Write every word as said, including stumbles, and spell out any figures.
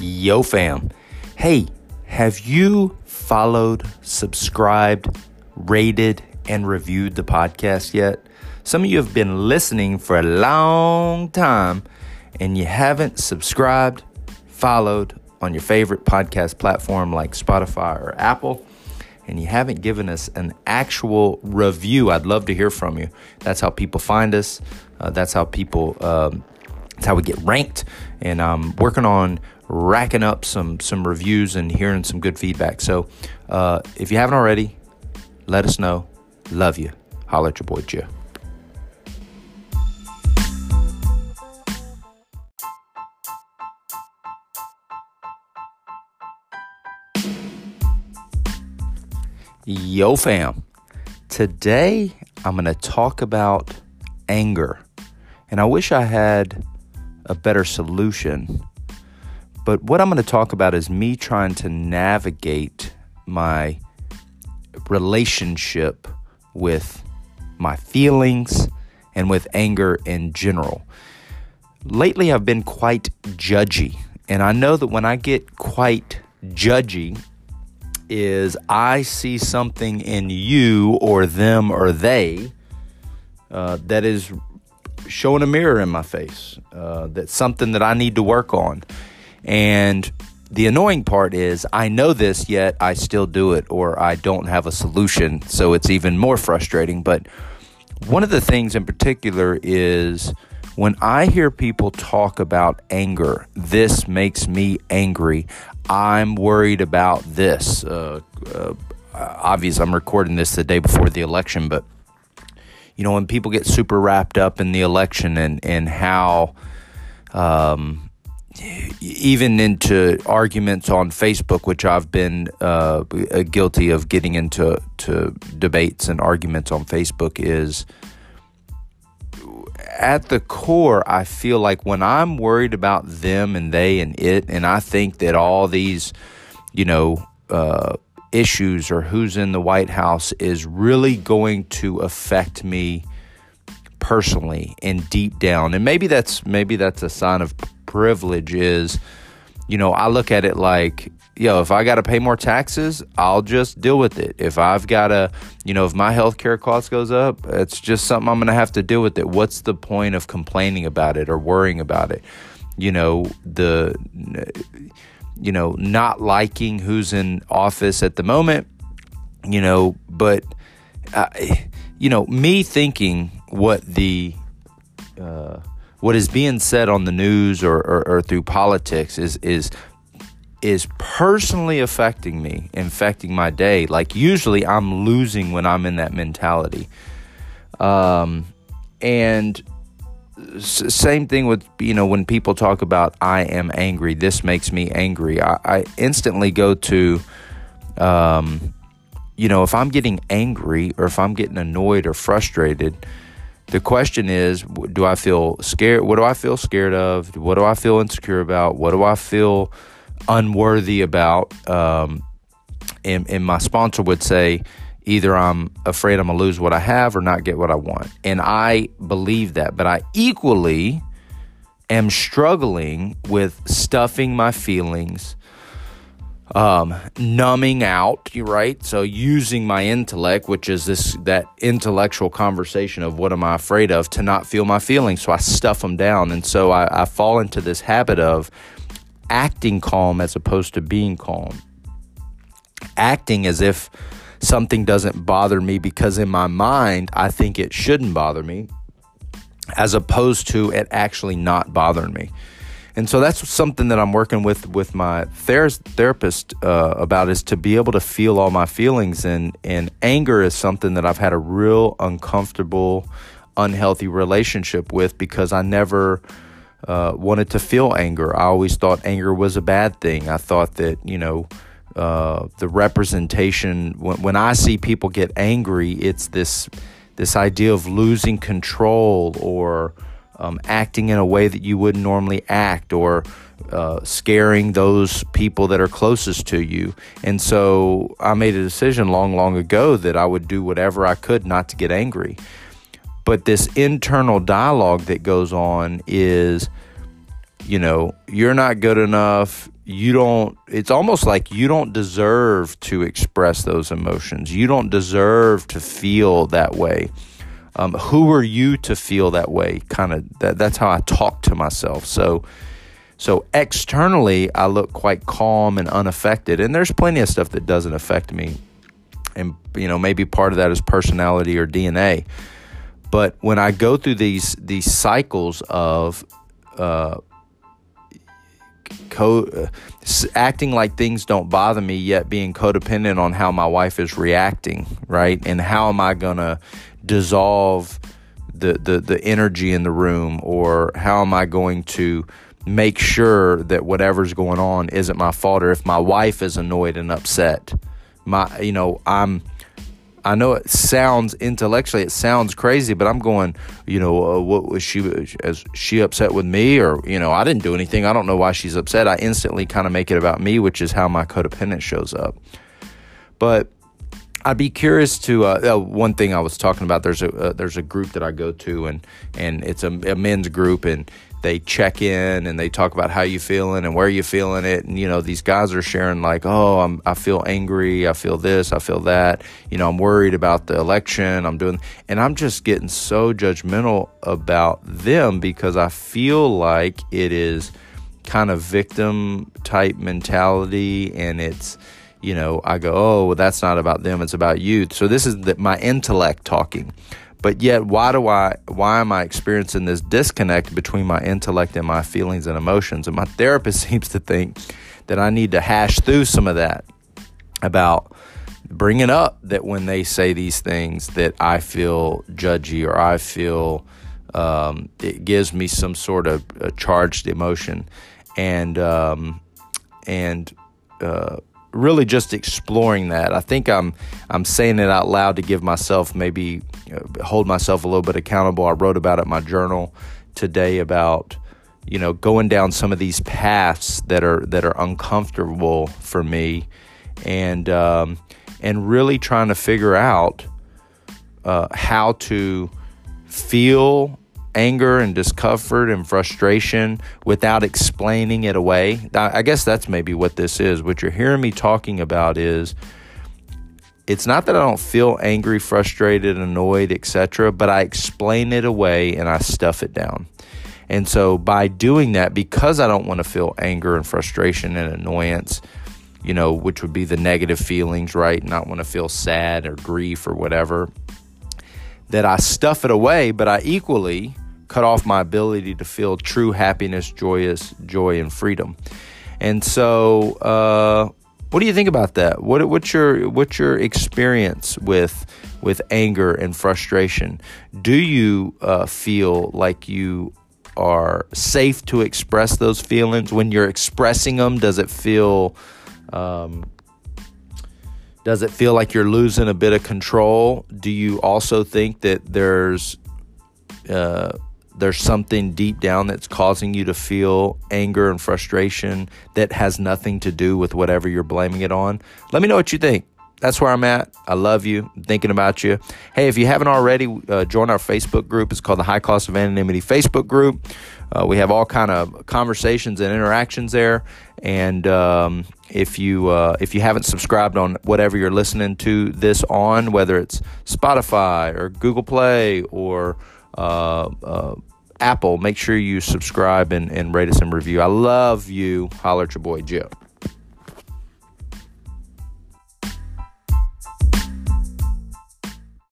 Yo fam. Hey, have you followed, subscribed, rated, and reviewed the podcast yet? Some of you have been listening for a long time and you haven't subscribed, followed on your favorite podcast platform like Spotify or Apple, and you haven't given us an actual review. I'd love to hear from you. That's how people find us. Uh, that's how people, um, that's how we get ranked. And I'm working on racking up some some reviews and hearing some good feedback. So uh, if you haven't already, let us know. Love you. Holla at your boy, Joe. Yo fam. Today I'm going to talk about anger. And I wish I had a better solution. But what I'm going to talk about is me trying to navigate my relationship with my feelings and with anger in general. Lately, I've been quite judgy. And I know that when I get quite judgy is I see something in you or them or they uh, that is showing a mirror in my face. Uh, that's something that I need to work on. And the annoying part is I know this, yet I still do it, or I don't have a solution. So it's even more frustrating. But one of the things in particular is when I hear people talk about anger, this makes me angry. I'm worried about this. Uh, uh, obviously, I'm recording this the day before the election, but you know, when people get super wrapped up in the election and, and how, um, even into arguments on Facebook, which I've been uh, guilty of getting into to debates and arguments on Facebook, is at the core, I feel like when I'm worried about them and they and it, and I think that all these, you know, uh, issues or who's in the White House is really going to affect me personally and deep down. And maybe that's maybe that's a sign of privilege is, you know, I look at it like, yo, if I got to pay more taxes, I'll just deal with it. If I've got to, you know, if my healthcare cost goes up, it's just something I'm going to have to deal with it. What's the point of complaining about it or worrying about it? You know, the, you know, not liking who's in office at the moment, you know, but, uh, you know, me thinking what the, uh, what is being said on the news or, or, or through politics is is is personally affecting me, infecting my day. Like usually I'm losing when I'm in that mentality. Um, and s- same thing with, you know, when people talk about I am angry, this makes me angry. I, I instantly go to, um, you know, if I'm getting angry or if I'm getting annoyed or frustrated, the question is, do I feel scared? What do I feel scared of? What do I feel insecure about? What do I feel unworthy about? Um, and, and my sponsor would say, either I'm afraid I'm going to lose what I have or not get what I want. And I believe that. But I equally am struggling with stuffing my feelings, Um, numbing out, right? So using my intellect, which is this, that intellectual conversation of what am I afraid of, to not feel my feelings. So I stuff them down. And so I, I fall into this habit of acting calm as opposed to being calm. Acting as if something doesn't bother me because in my mind, I think it shouldn't bother me, as opposed to it actually not bothering me. And so that's something that I'm working with with my ther- therapist uh, about, is to be able to feel all my feelings. And, and anger is something that I've had a real uncomfortable, unhealthy relationship with because I never uh, wanted to feel anger. I always thought anger was a bad thing. I thought that, you know, uh, the representation, when, when I see people get angry, it's this this idea of losing control or Um, acting in a way that you wouldn't normally act, or uh, scaring those people that are closest to you. And so I made a decision long, long ago that I would do whatever I could not to get angry. But this internal dialogue that goes on is, you know, you're not good enough. You don't, it's almost like you don't deserve to express those emotions. You don't deserve to feel that way. Um, who are you to feel that way? Kind of, that, that's how I talk to myself. So, so externally, I look quite calm and unaffected. And there's plenty of stuff that doesn't affect me. And, you know, maybe part of that is personality or D N A. But when I go through these, these cycles of, uh, Co- uh, acting like things don't bother me, yet being codependent on how my wife is reacting, right? And how am I going to dissolve the, the, the energy in the room? Or how am I going to make sure that whatever's going on isn't my fault? Or if my wife is annoyed and upset, my, you know, I'm, I know it sounds intellectually, it sounds crazy, but I'm going, you know, uh, what was she, is she upset with me? Or, you know, I didn't do anything. I don't know why she's upset. I instantly kind of make it about me, which is how my codependence shows up. But I'd be curious to, uh, uh, one thing I was talking about, there's a, uh, there's a group that I go to, and, and it's a, a men's group, and they check in and they talk about how you feeling and where you feeling it. And, you know, these guys are sharing like, oh, I'm, I feel angry. I feel this, I feel that, you know, I'm worried about the election. I'm doing, and I'm just getting so judgmental about them because I feel like it is kind of victim type mentality. And it's, you know, I go, oh, well, that's not about them. It's about you. So this is the, my intellect talking. But yet, why do I, why am I experiencing this disconnect between my intellect and my feelings and emotions? And my therapist seems to think that I need to hash through some of that about bringing up that when they say these things that I feel judgy or I feel um, it gives me some sort of uh, charged emotion. And, um, and, uh, really just exploring that. I think I'm I'm saying it out loud to give myself maybe uh, hold myself a little bit accountable. I wrote about it in my journal today about, you know, going down some of these paths that are that are uncomfortable for me, and um, and really trying to figure out uh, how to feel anger and discomfort and frustration without explaining it away. I guess that's maybe what this is. What you're hearing me talking about is it's not that I don't feel angry, frustrated, annoyed, et cetera, but I explain it away and I stuff it down. And so by doing that, because I don't want to feel anger and frustration and annoyance, you know, which would be the negative feelings, right? Not want to feel sad or grief or whatever, that I stuff it away, but I equally cut off my ability to feel true happiness, joyous joy, and freedom. And so, uh, what do you think about that? What what's your what's your experience with with anger and frustration? Do you uh, feel like you are safe to express those feelings? When you're expressing them, does it feel um, Does it feel like you're losing a bit of control? Do you also think that there's uh, there's something deep down that's causing you to feel anger and frustration that has nothing to do with whatever you're blaming it on? Let me know what you think. That's where I'm at. I love you. I'm thinking about you. Hey, if you haven't already, uh, join our Facebook group. It's called the High Cost of Anonymity Facebook group. Uh, we have all kind of conversations and interactions there. And um, if you uh, if you haven't subscribed on whatever you're listening to this on, whether it's Spotify or Google Play or uh, uh, Apple, make sure you subscribe and, and rate us and review. I love you. Holler at your boy, Joe.